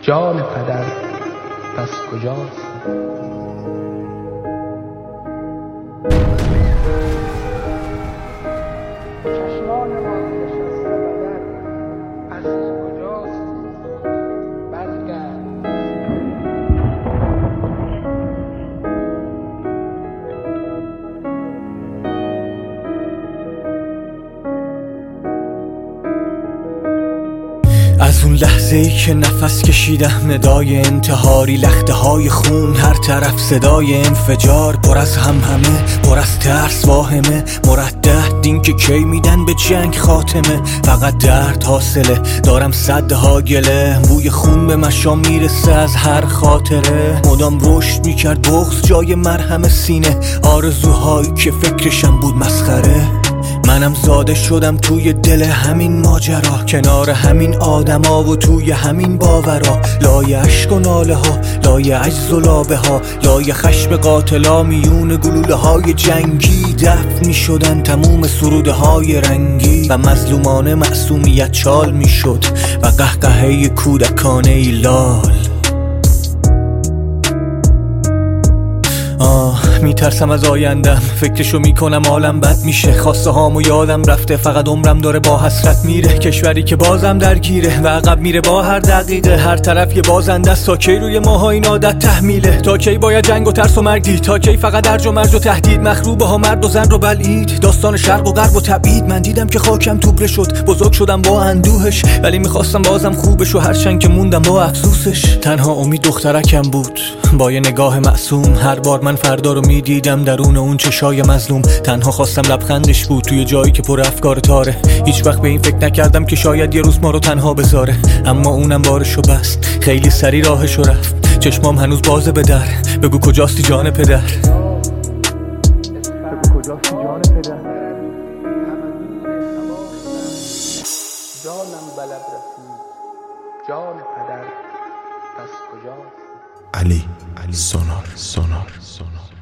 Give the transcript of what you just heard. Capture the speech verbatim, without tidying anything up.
جان پدر پس کجاست؟ چشمان ما نشسته بدر پس کجاست؟ برگرد. از اون لحظه ای که نفس کشیدم ندای انتحاری، لخته های خون هر طرف صدای انفجار، پر از همهمه پر از ترس واهمه، مردد دین که کی میدن به جنگ خاتمه، فقط درد حاصله دارم صدها گله، بوی خون به مشام میرسه از هر خاطره، مدام رشد میکرد بغض جای مرهم سینه، آرزوهایی که فکرشم بود مسخره، منم زاده شدم توی دل همین ماجرا، کنار همین آدما و توی همین باورا، لای عشق و ناله ها، لای عجز و لابه ها، لای خشم قاتلا، میون گلوله های جنگی دفن می شدن تموم سروده های رنگی، و مظلومانه معصومیت چال می شد و قهقهه کودکانه ای لال. آه میترسم از آیندم، فکرشو میکنم عالم بد میشه، خواسته هامو یادم رفته، فقط عمرم داره با حسرت میره، کشوری که بازم درگیره و عقب میره با هر دقیقه، هر طرف یه بازنده است، تا کی روی ماها این عادت تحمیله، تا کی باید جنگ و ترس و مرگ دید، تا کی فقط درج و مرج و تهدید، مخروبه ها مرد و زن رو بلعید، داستان شرق و غرب و تبعید، من دیدم که خاکم توبره شد، بزرگ شدم با اندوهش، ولی میخواستم بازم خوبش و هرچند که موندم با افسوسش، تنها امید دخترکم بود با یه نگاه معصوم، هر بار من فردا رو میدیدم درون اون چشای مظلوم، تنها خواستم لبخندش بود توی جایی که پر افکار تاره، هیچ وقت به این فکر نکردم که شاید یه روز ما رو تنها بذاره، اما اونم بارشو بست، خیلی سری راهشو رفت، چشمام هنوز بازه به در، بگو کجاستی جان پدر، بگو کجاستی جان پدر. جانم بلد رسید جان پدر پس کجاست؟ علی علی سونار سونار سونار